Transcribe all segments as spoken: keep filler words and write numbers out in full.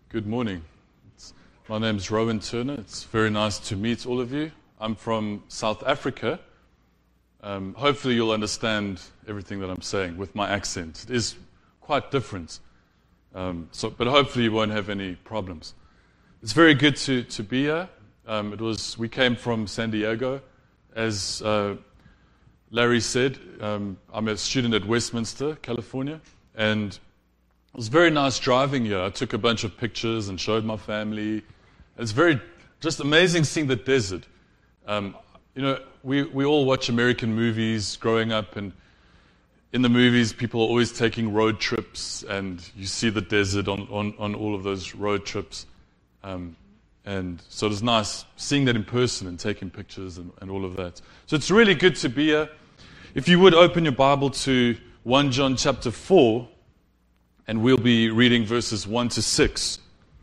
Good morning. It's, my name is Rowan Turner. It's very nice to meet all of you. I'm from South Africa. Um, hopefully you'll understand everything that I'm saying with my accent. It is quite different, um, so, but hopefully you won't have any problems. It's very good to, to be here. Um, it was we came from San Diego. As uh, Larry said, um, I'm a student at Westminster, California, and it was very nice driving here. I took a bunch of pictures and showed my family. It's very just amazing seeing the desert. Um, you know, we, we all watch American movies growing up, and in the movies, people are always taking road trips, and you see the desert on, on, on all of those road trips. Um, and so it was nice seeing that in person and taking pictures and, and all of that. So it's really good to be here. If you would open your Bible to First John chapter four, and we'll be reading verses one to six.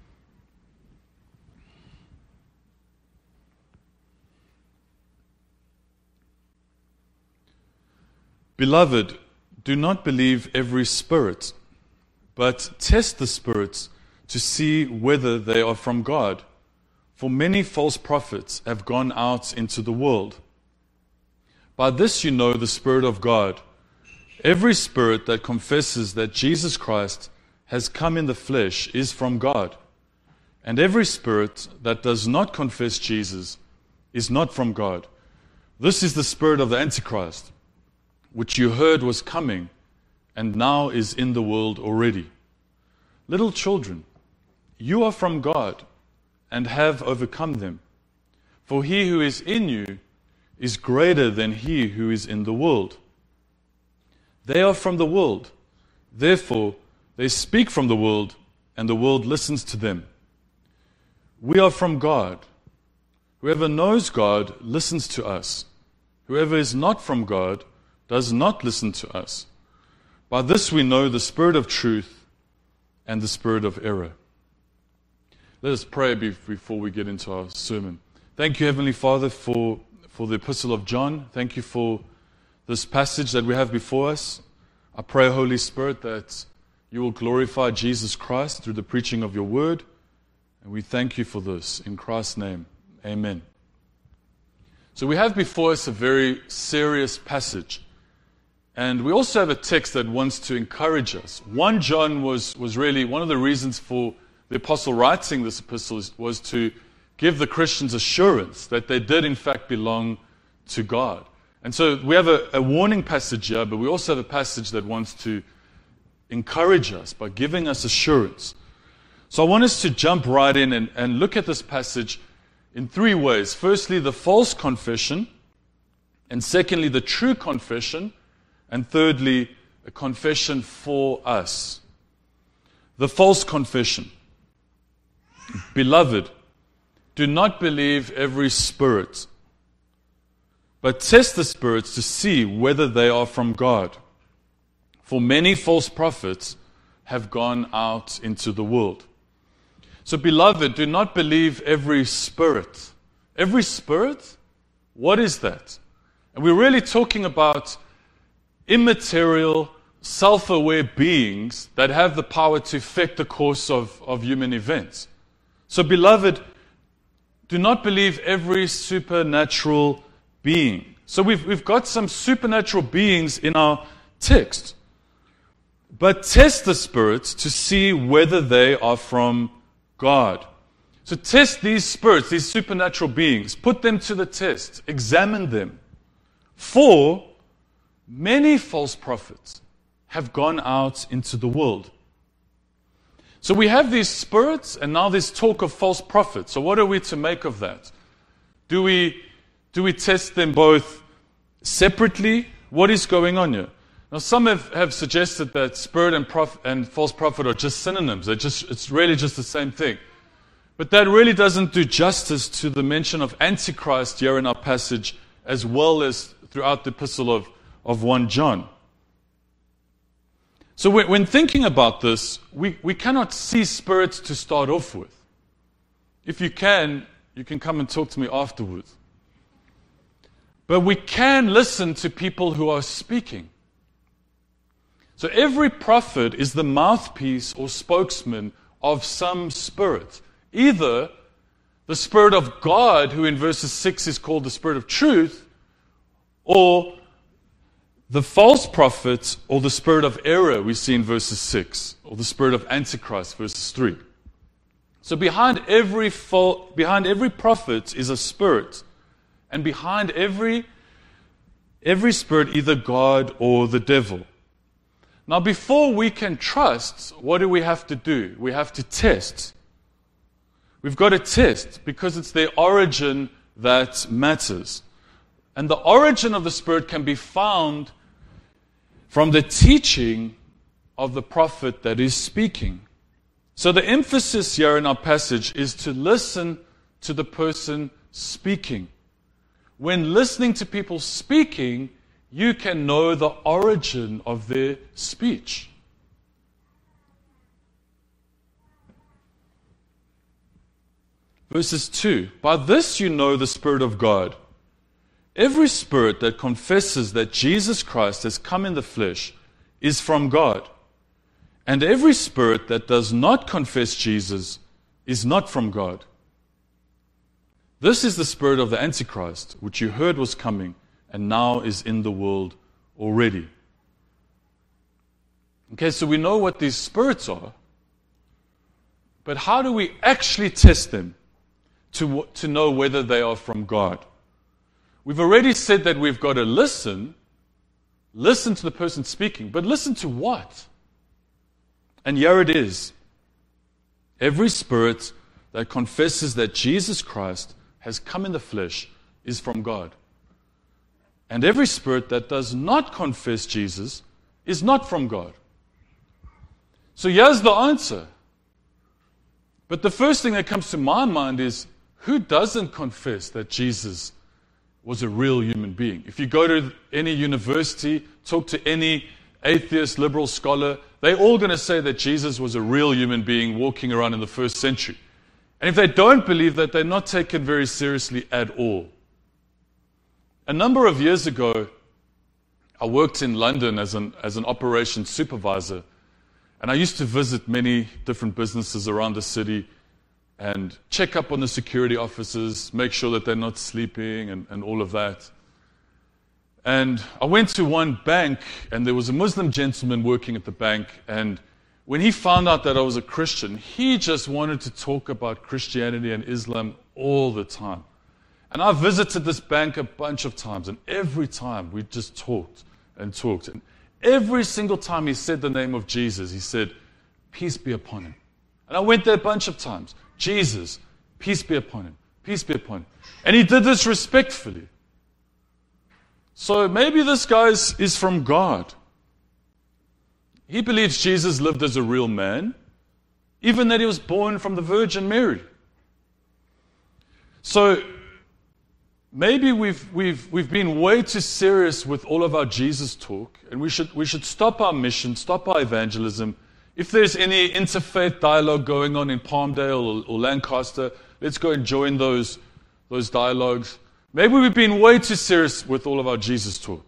Beloved, do not believe every spirit, but test the spirits to see whether they are from God. For many false prophets have gone out into the world. By this you know the Spirit of God. Every spirit that confesses that Jesus Christ has come in the flesh is from God. And every spirit that does not confess Jesus is not from God. This is the spirit of the Antichrist, which you heard was coming and now is in the world already. Little children, you are from God and have overcome them. For he who is in you is greater than he who is in the world. They are from the world. Therefore, they speak from the world, and the world listens to them. We are from God. Whoever knows God listens to us. Whoever is not from God does not listen to us. By this we know the spirit of truth and the spirit of error. Let us pray before we get into our sermon. Thank you, Heavenly Father, for, for the Epistle of John. Thank you for this passage that we have before us. I pray, Holy Spirit, that you will glorify Jesus Christ through the preaching of your word. And we thank you for this. In Christ's name, amen. So we have before us a very serious passage. And we also have a text that wants to encourage us. First John was, was really one of the reasons for the apostle writing this epistle was to give the Christians assurance that they did in fact belong to God. And so we have a, a warning passage here, but we also have a passage that wants to encourage us by giving us assurance. So I want us to jump right in and, and look at this passage in three ways. Firstly, the false confession, and secondly, the true confession, and thirdly, a confession for us. The false confession. Beloved, do not believe every spirit, but test the spirits to see whether they are from God. For many false prophets have gone out into the world. So, beloved, do not believe every spirit. Every spirit? What is that? And we're really talking about immaterial, self-aware beings that have the power to affect the course of, of human events. So, beloved, do not believe every supernatural being. So we've we've got some supernatural beings in our text. But test the spirits to see whether they are from God. So test these spirits, these supernatural beings. Put them to the test. Examine them. For many false prophets have gone out into the world. So we have these spirits, and now this talk of false prophets. So what are we to make of that? Do we do we test them both separately? What is going on here? Now, some have, have suggested that spirit and, prof, and false prophet are just synonyms. They're just, it's really just the same thing. But that really doesn't do justice to the mention of Antichrist here in our passage, as well as throughout the epistle of, of First John. So when, when thinking about this, we, we cannot see spirits to start off with. If you can, you can come and talk to me afterwards. But we can listen to people who are speaking. So every prophet is the mouthpiece or spokesman of some spirit. Either the Spirit of God, who in verses six is called the Spirit of truth, or the false prophets, or the spirit of error we see in verses six, or the spirit of Antichrist, verses three. So behind every fal- behind every prophet is a spirit, and behind every every spirit either God or the devil. Now, before we can trust, what do we have to do? We have to test. We've got to test because it's their origin that matters. And the origin of the Spirit can be found from the teaching of the prophet that is speaking. So the emphasis here in our passage is to listen to the person speaking. When listening to people speaking, you can know the origin of their speech. Verses two, by this you know the Spirit of God. Every spirit that confesses that Jesus Christ has come in the flesh is from God. And every spirit that does not confess Jesus is not from God. This is the spirit of the Antichrist, which you heard was coming and now is in the world already. Okay, so we know what these spirits are, but how do we actually test them to, to know whether they are from God? We've already said that we've got to listen, listen to the person speaking, but listen to what? And here it is. Every spirit that confesses that Jesus Christ has come in the flesh is from God. And every spirit that does not confess Jesus is not from God. So here's the answer. But the first thing that comes to my mind is, who doesn't confess that Jesus was a real human being? If you go to any university, talk to any atheist, liberal scholar, they're all going to say that Jesus was a real human being walking around in the first century. And if they don't believe that, they're not taken very seriously at all. A number of years ago, I worked in London as an, as an operations supervisor, and I used to visit many different businesses around the city and check up on the security officers, make sure that they're not sleeping and, and all of that. And I went to one bank, and there was a Muslim gentleman working at the bank, and when he found out that I was a Christian, he just wanted to talk about Christianity and Islam all the time. And I visited this bank a bunch of times, and every time we just talked and talked. And every single time he said the name of Jesus, he said, "Peace be upon him." And I went there a bunch of times. Jesus, peace be upon him, peace be upon him. And he did this respectfully. So maybe this guy is, is from God. He believes Jesus lived as a real man, even that he was born from the Virgin Mary. So maybe we've we've we've been way too serious with all of our Jesus talk, and we should we should stop our mission, stop our evangelism. If there's any interfaith dialogue going on in Palmdale or, or Lancaster, let's go and join those those dialogues. Maybe we've been way too serious with all of our Jesus talk.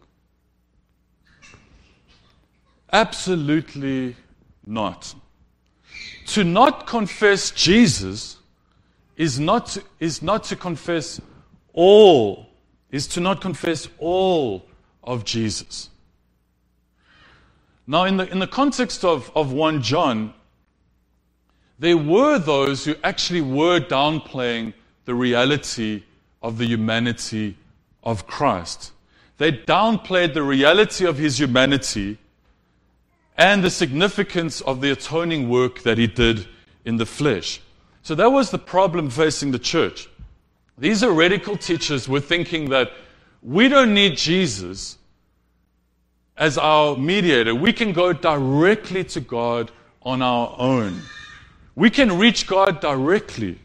Absolutely not. To not confess Jesus is not to, is not to confess all, is to not confess all of Jesus. Now, in the in the context of, of First John, there were those who actually were downplaying the reality of the humanity of Christ. They downplayed the reality of his humanity and the significance of the atoning work that he did in the flesh. So that was the problem facing the church. These heretical teachers were thinking that we don't need Jesus as our mediator. We can go directly to God on our own. We can reach God directly.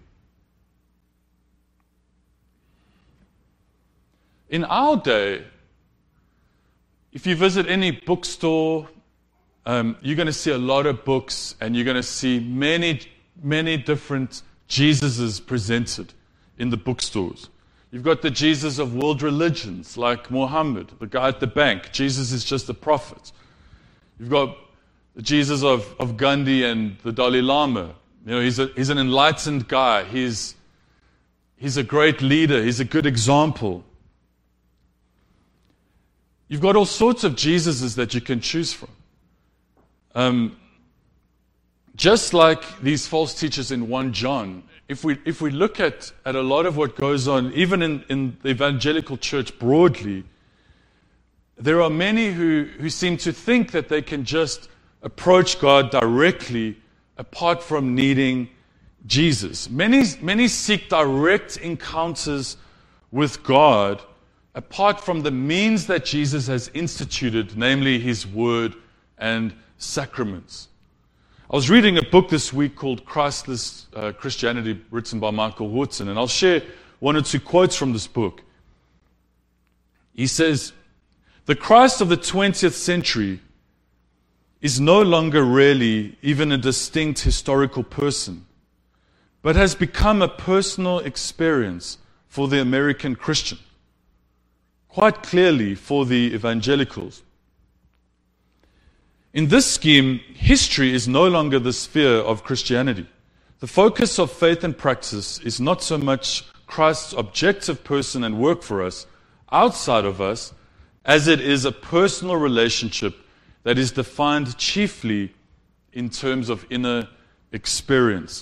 In our day, if you visit any bookstore, um, you're going to see a lot of books, and you're going to see many, many different Jesuses presented in the bookstores. You've got the Jesus of world religions, like Muhammad, the guy at the bank. Jesus is just a prophet. You've got the Jesus of, of Gandhi and the Dalai Lama, You know, he's, a, he's an enlightened guy. He's, he's a great leader. He's a good example. You've got all sorts of Jesuses that you can choose from. Um, just like these false teachers in First John, if we if we look at, at a lot of what goes on, even in, in the evangelical church broadly, there are many who, who seem to think that they can just approach God directly apart from needing Jesus. Many, many seek direct encounters with God apart from the means that Jesus has instituted, namely His Word and sacraments. I was reading a book this week called Christless uh, Christianity, written by Michael Woodson, and I'll share one or two quotes from this book. He says, "The Christ of the twentieth century is no longer really even a distinct historical person, but has become a personal experience for the American Christian, quite clearly for the evangelicals. In this scheme, history is no longer the sphere of Christianity. The focus of faith and practice is not so much Christ's objective person and work for us, outside of us, as it is a personal relationship that is defined chiefly in terms of inner experience.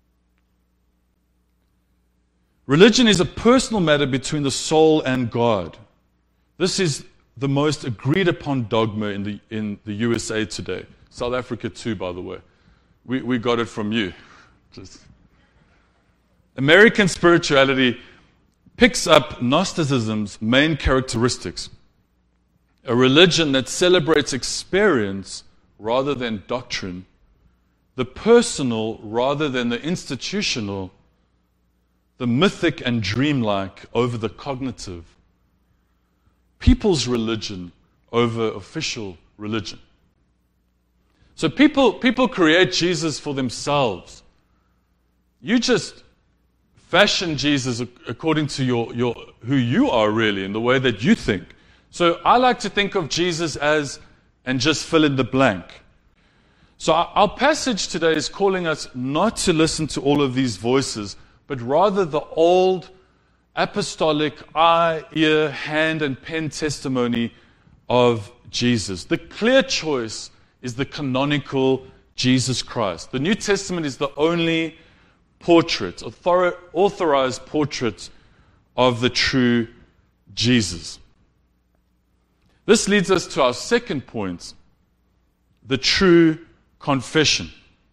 Religion is a personal matter between the soul and God. This is the most agreed upon dogma in the in the U S A today. South Africa too, by the way. We we got it from you. Just. American spirituality picks up Gnosticism's main characteristics. A religion that celebrates experience rather than doctrine, the personal rather than the institutional, the mythic and dreamlike over the cognitive, people's religion over official religion. So people, people create Jesus for themselves. You just fashion Jesus according to your, your who you are really, in the way that you think. So I like to think of Jesus as, and just fill in the blank. So our, our passage today is calling us not to listen to all of these voices, but rather the old apostolic eye, ear, hand, and pen testimony of Jesus. The clear choice is the canonical Jesus Christ. The New Testament is the only portrait, author- authorized portrait of the true Jesus. This leads us to our second point, the true confession.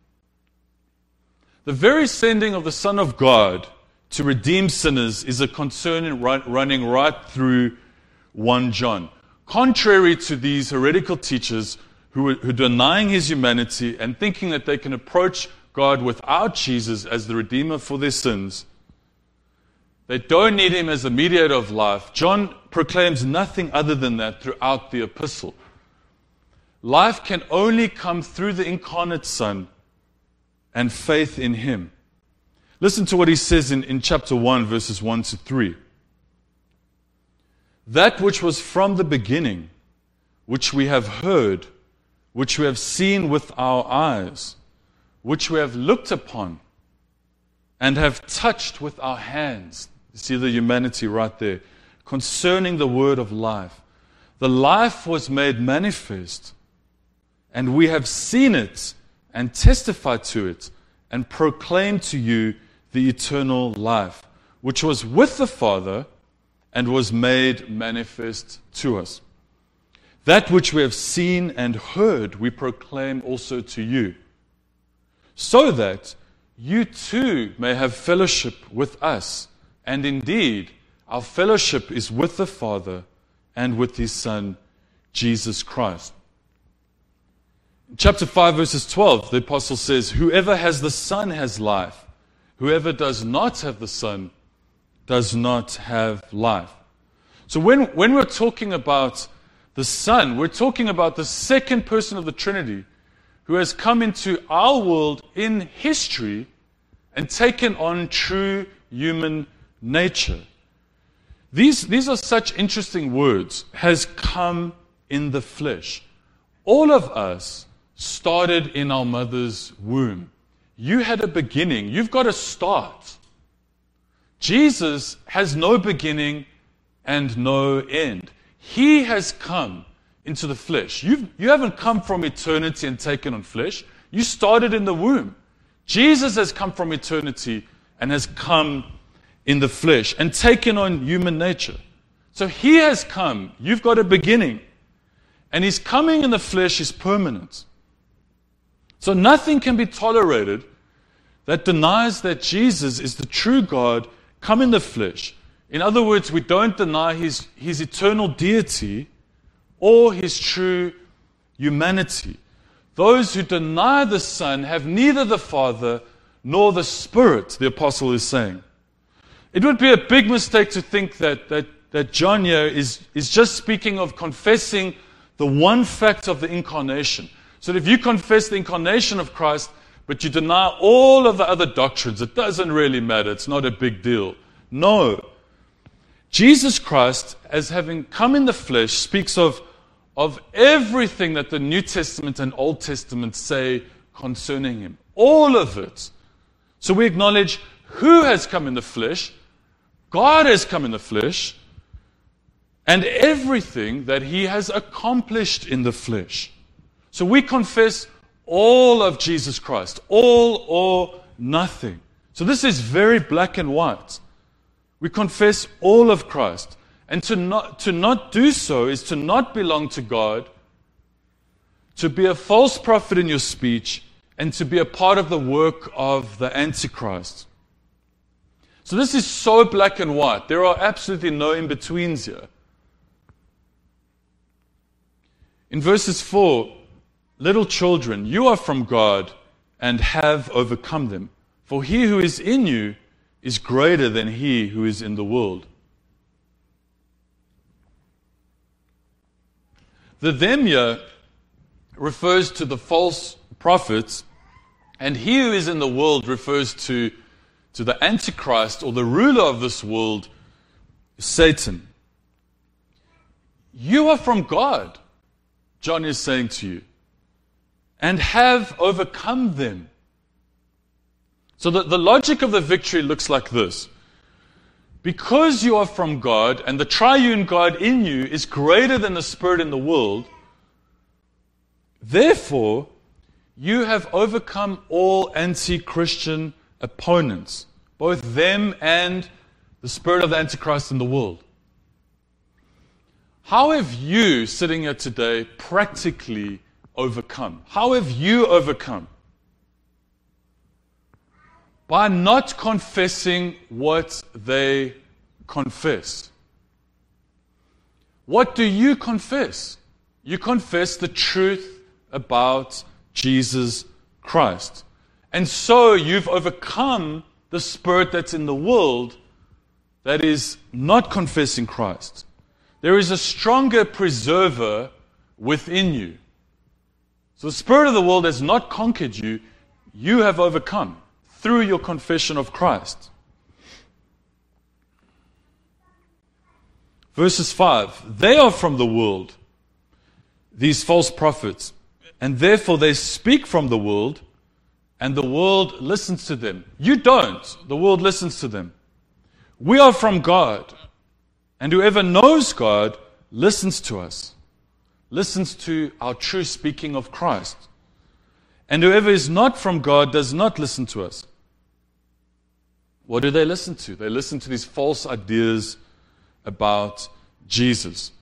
The very sending of the Son of God to redeem sinners is a concern running right through First John. Contrary to these heretical teachers who are, who are denying His humanity and thinking that they can approach God without Jesus as the Redeemer for their sins, they don't need Him as the mediator of life. John proclaims nothing other than that throughout the epistle. Life can only come through the incarnate Son and faith in Him. Listen to what he says in, in chapter one, verses one to three. That which was from the beginning, which we have heard, which we have seen with our eyes, which we have looked upon, and have touched with our hands. You see the humanity right there. Concerning the word of life. The life was made manifest, and we have seen it, and testified to it, and proclaimed to you the eternal life, which was with the Father and was made manifest to us. That which we have seen and heard, we proclaim also to you, so that you too may have fellowship with us. And indeed, our fellowship is with the Father and with His Son, Jesus Christ. In chapter five, verses twelve, the apostle says, whoever has the Son has life. Whoever does not have the Son does not have life. So when, when we're talking about the Son, we're talking about the second person of the Trinity who has come into our world in history and taken on true human nature. These, these are such interesting words. Has come in the flesh. All of us started in our mother's womb. you had a beginning. You've got a start. Jesus has no beginning and no end. He has come into the flesh. You've, you haven't come from eternity and taken on flesh. You started in the womb. Jesus has come from eternity and has come in the flesh and taken on human nature. So he has come. You've got a beginning. And his coming in the flesh is permanent. So nothing can be tolerated that denies that Jesus is the true God come in the flesh. In other words, we don't deny his, his eternal deity or his true humanity. Those who deny the Son have neither the Father nor the Spirit, the apostle is saying. It would be a big mistake to think that, that, that John here is, is just speaking of confessing the one fact of the incarnation. So if you confess the incarnation of Christ, but you deny all of the other doctrines, it doesn't really matter. It's not a big deal. No. Jesus Christ, as having come in the flesh, speaks of, of everything that the New Testament and Old Testament say concerning him. All of it. So we acknowledge who has come in the flesh. God has come in the flesh. And everything that he has accomplished in the flesh. So we confess all of Jesus Christ. All or nothing. So this is very black and white. We confess all of Christ. And to not, to not do so is to not belong to God, to be a false prophet in your speech, and to be a part of the work of the Antichrist. So this is so black and white. There are absolutely no in-betweens here. In verses four, little children, you are from God and have overcome them. For he who is in you is greater than he who is in the world. The them here refers to the false prophets, and he who is in the world refers to, to the Antichrist or the ruler of this world, Satan. You are from God, John is saying to you, and have overcome them. So the, the logic of the victory looks like this. Because you are from God, and the triune God in you is greater than the spirit in the world, therefore, you have overcome all anti-Christian opponents, both them and the spirit of the Antichrist in the world. How have you, sitting here today, practically overcome? How have you overcome? By not confessing what they confess. What do you confess? You confess the truth about Jesus Christ. And so you've overcome the spirit that's in the world that is not confessing Christ. There is a stronger preserver within you. So the spirit of the world has not conquered you. You have overcome through your confession of Christ. Verses five, they are from the world, these false prophets, and therefore they speak from the world, and the world listens to them. You don't. The world listens to them. We are from God, and whoever knows God listens to us, listens to our true speaking of Christ. And whoever is not from God does not listen to us. What do they listen to? They listen to these false ideas about Jesus.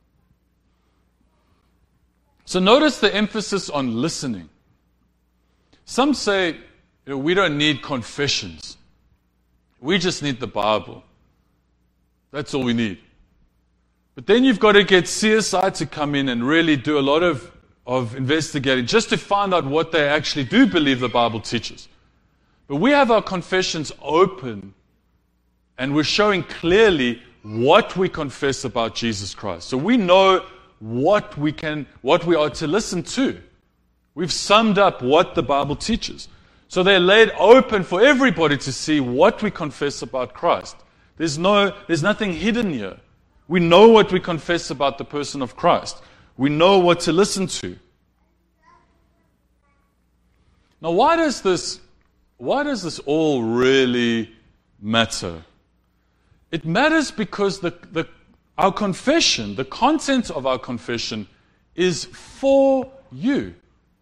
So notice the emphasis on listening. Some say, you know, we don't need confessions. We just need the Bible. That's all we need. But then you've got to get C S I to come in and really do a lot of, of investigating just to find out what they actually do believe the Bible teaches. But we have our confessions open, and we're showing clearly what we confess about Jesus Christ. So we know what we can, what we are to listen to. We've summed up what the Bible teaches. So they're laid open for everybody to see what we confess about Christ. There's no, there's nothing hidden here. We know what we confess about the person of Christ. We know what to listen to. Now, why does this why does this all really matter? It matters because the, the, our confession, the content of our confession, is for you.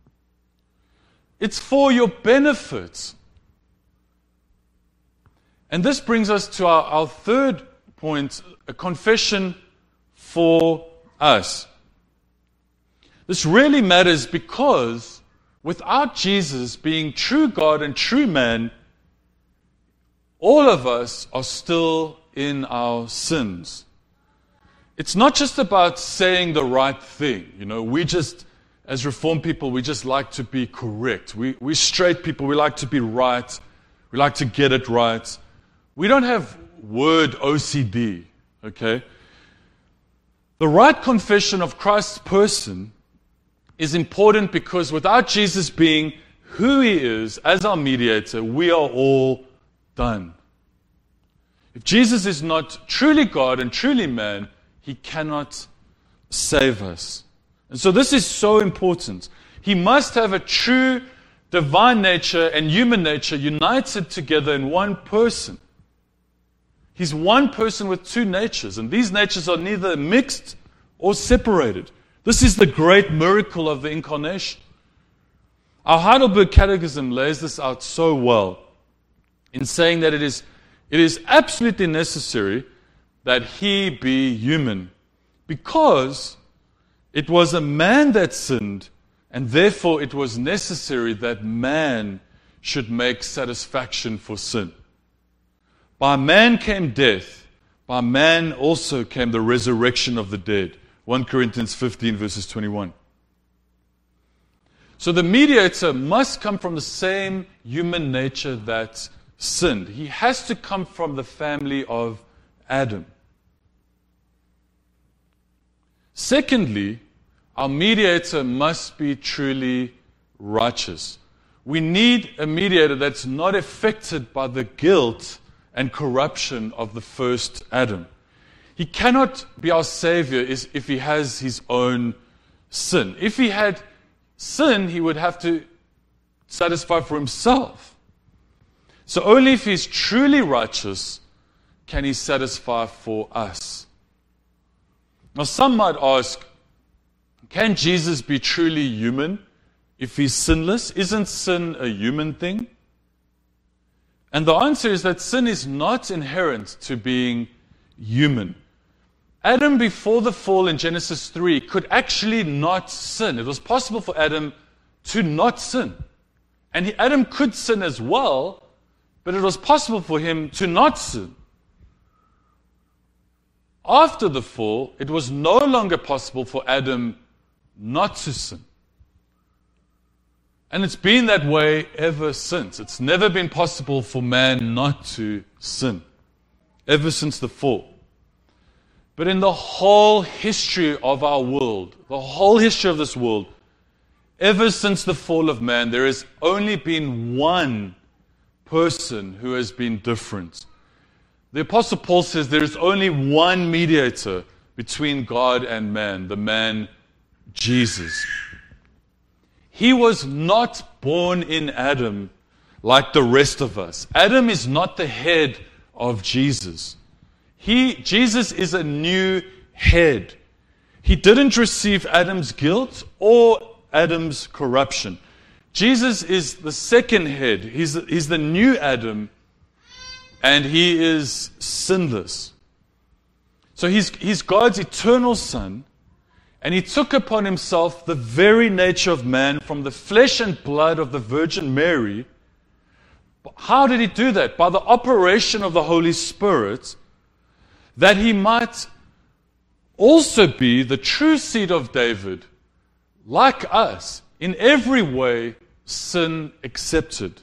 It's for your benefit. And this brings us to our, our third point, a confession for us. This really matters because without Jesus being true God and true man, all of us are still in our sins. It's not just about saying the right thing. You know, we just, as Reformed people, we just like to be correct. We, we straight people, we like to be right. We like to get it right. We don't have word O C D, okay? The right confession of Christ's person is important because without Jesus being who He is as our mediator, we are all done. If Jesus is not truly God and truly man, He cannot save us. And so this is so important. He must have a true divine nature and human nature united together in one person. He's one person with two natures, and these natures are neither mixed or separated. This is the great miracle of the Incarnation. Our Heidelberg Catechism lays this out so well in saying that it is, it is absolutely necessary that He be human because it was a man that sinned, and therefore it was necessary that man should make satisfaction for sin. By man came death, by man also came the resurrection of the dead. First Corinthians fifteen, verses twenty-one. So the mediator must come from the same human nature that sinned. He has to come from the family of Adam. Secondly, our mediator must be truly righteous. We need a mediator that's not affected by the guilt and corruption of the first Adam. He cannot be our Savior if he has his own sin. If he had sin, he would have to satisfy for himself. So only if he's truly righteous can he satisfy for us. Now some might ask, can Jesus be truly human if he's sinless? Isn't sin a human thing? And the answer is that sin is not inherent to being human. Adam, before the fall in Genesis three, could actually not sin. It was possible for Adam to not sin. And he, Adam could sin as well, but it was possible for him to not sin. After the fall, it was no longer possible for Adam not to sin. And it's been that way ever since. It's never been possible for man not to sin, ever since the fall. But in the whole history of our world, the whole history of this world, ever since the fall of man, there has only been one person who has been different. The Apostle Paul says there is only one mediator between God and man, the man Jesus. He was not born in Adam like the rest of us. Adam is not the head of Jesus. He, Jesus is a new head. He didn't receive Adam's guilt or Adam's corruption. Jesus is the second head. He's, he's the new Adam, and he is sinless. So he's, he's God's eternal Son, and he took upon himself the very nature of man from the flesh and blood of the Virgin Mary. How did he do that? By the operation of the Holy Spirit, that he might also be the true seed of David, like us, in every way sin accepted.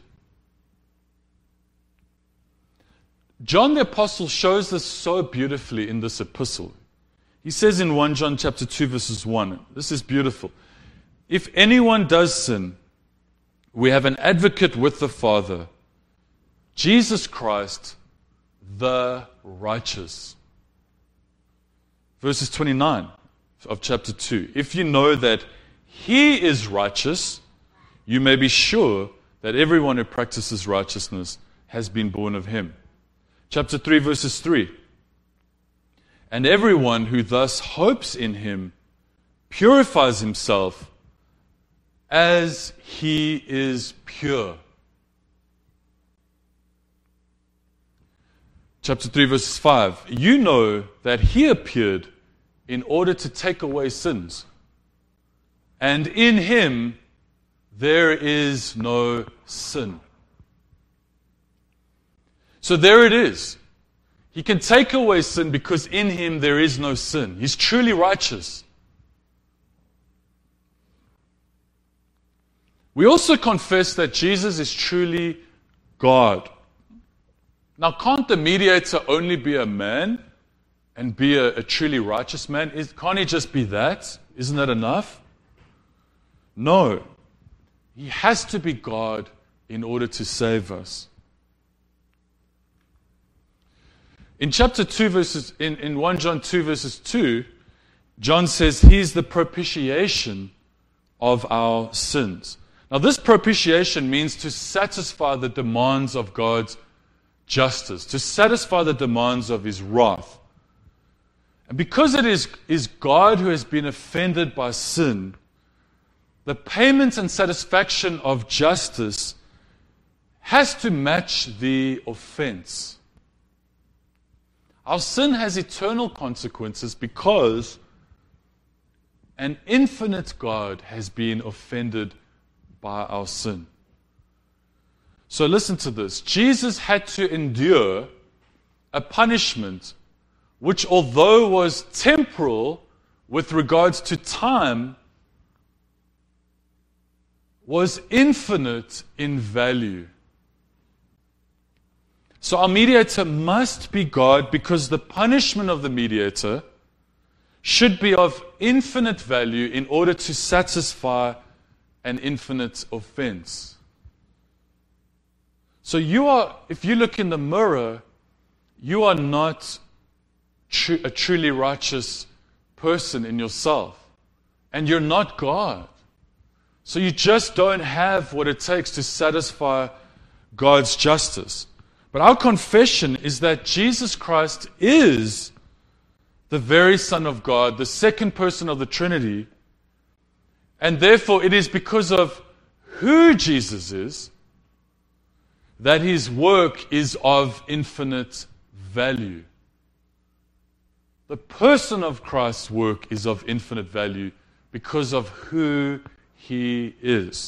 John the Apostle shows this so beautifully in this epistle. He says in First John chapter two, verses one, this is beautiful. If anyone does sin, we have an advocate with the Father, Jesus Christ, the righteous. Verses twenty-nine of chapter two. If you know that He is righteous, you may be sure that everyone who practices righteousness has been born of him. Chapter three, verses three. And everyone who thus hopes in him purifies himself as he is pure. Chapter three, verses five. You know that he appeared in order to take away sins, and in him there is no sin. So there it is. He can take away sin because in him there is no sin. He's truly righteous. We also confess that Jesus is truly God. Now, can't the mediator only be a man and be a, a truly righteous man? Is, can't he just be that? Isn't that enough? No. He has to be God in order to save us. In chapter two, verses in, in First John two, verses two, John says he's the propitiation of our sins. Now, this propitiation means to satisfy the demands of God's justice, to satisfy the demands of his wrath. And because it is, is God who has been offended by sin, the payment and satisfaction of justice has to match the offense. Our sin has eternal consequences because an infinite God has been offended by our sin. So listen to this. Jesus had to endure a punishment which, although was temporal with regards to time, was infinite in value. So our mediator must be God because the punishment of the mediator should be of infinite value in order to satisfy an infinite offense. So you are, if you look in the mirror, you are not tr- a truly righteous person in yourself. And you're not God. So you just don't have what it takes to satisfy God's justice. But our confession is that Jesus Christ is the very Son of God, the second person of the Trinity. And therefore it is because of who Jesus is that his work is of infinite value. The person of Christ's work is of infinite value because of who he is.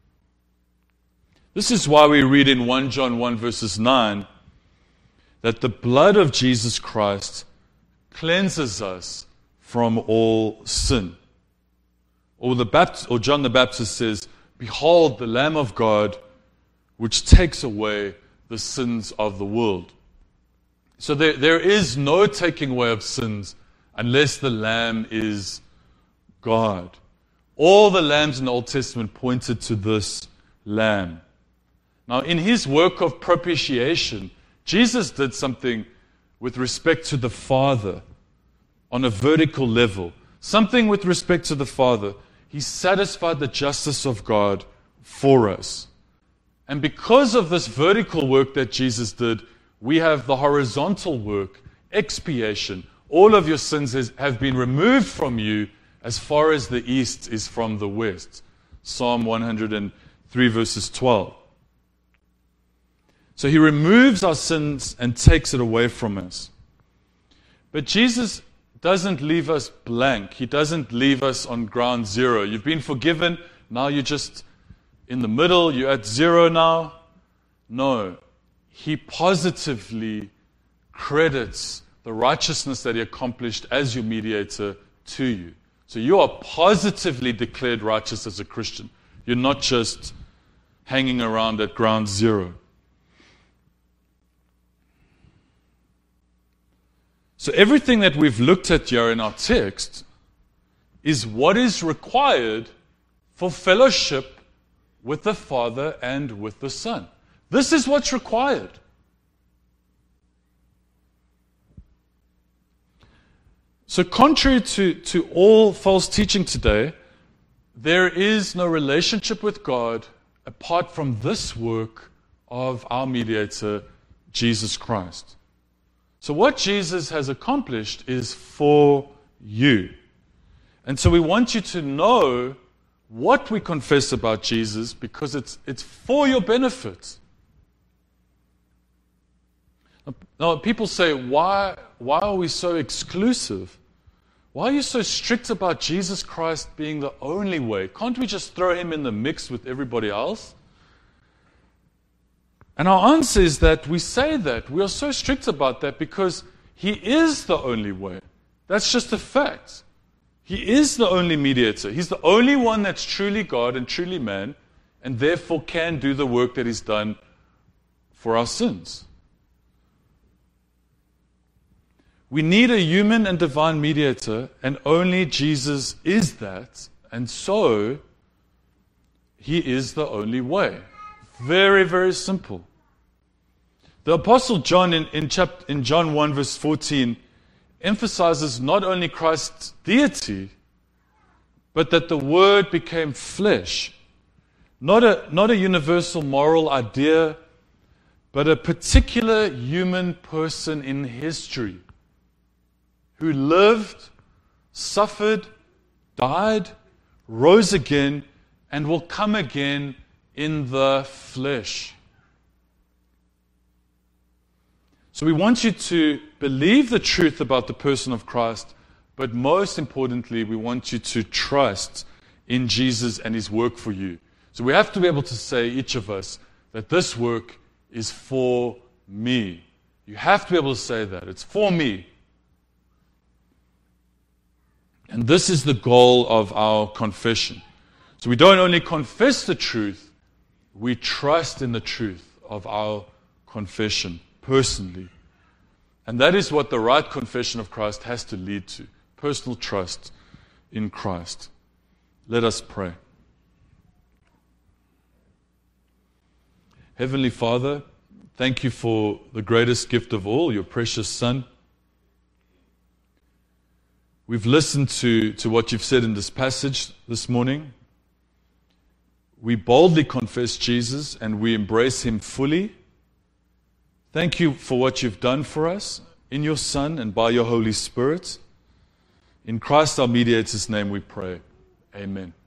This is why we read in First John one verses nine that the blood of Jesus Christ cleanses us from all sin. Or, the Baptist, or John the Baptist says, "Behold the Lamb of God, which takes away the sins of the world." So there, there is no taking away of sins unless the Lamb is God. All the lambs in the Old Testament pointed to this Lamb. Now, in his work of propitiation, Jesus did something with respect to the Father on a vertical level. Something with respect to the Father. He satisfied the justice of God for us. And because of this vertical work that Jesus did, we have the horizontal work, expiation. All of your sins has, have been removed from you as far as the east is from the west. Psalm one hundred three verses twelve. So he removes our sins and takes it away from us. But Jesus doesn't leave us blank. He doesn't leave us on ground zero. You've been forgiven, now you're just in the middle, you're at zero now. No. He positively credits the righteousness that he accomplished as your mediator to you. So you are positively declared righteous as a Christian. You're not just hanging around at ground zero. So everything that we've looked at here in our text is what is required for fellowship with the Father and with the Son. This is what's required. So contrary to, to all false teaching today, there is no relationship with God apart from this work of our mediator, Jesus Christ. So what Jesus has accomplished is for you. And so we want you to know what we confess about Jesus because it's, it's for your benefit. Now, people say, why, why are we so exclusive? Why are you so strict about Jesus Christ being the only way? Can't we just throw him in the mix with everybody else? And our answer is that we say that. We are so strict about that because he is the only way. That's just a fact. He is the only mediator. He's the only one that's truly God and truly man, and therefore can do the work that he's done for our sins. We need a human and divine mediator, and only Jesus is that, and so he is the only way. Very, very simple. The Apostle John in, in, chapter, in John one verse fourteen emphasizes not only Christ's deity, but that the Word became flesh. Not a, not a universal moral idea, but a particular human person in history who lived, suffered, died, rose again, and will come again in the flesh. So we want you to believe the truth about the person of Christ, but most importantly, we want you to trust in Jesus and his work for you. So we have to be able to say, each of us, that this work is for me. You have to be able to say that. It's for me. And this is the goal of our confession. So we don't only confess the truth, we trust in the truth of our confession personally. And that is what the right confession of Christ has to lead to. Personal trust in Christ. Let us pray. Heavenly Father, thank you for the greatest gift of all, your precious Son. We've listened to, to what you've said in this passage this morning. We boldly confess Jesus and we embrace him fully. Thank you for what you've done for us in your Son and by your Holy Spirit. In Christ our mediator's name we pray. Amen.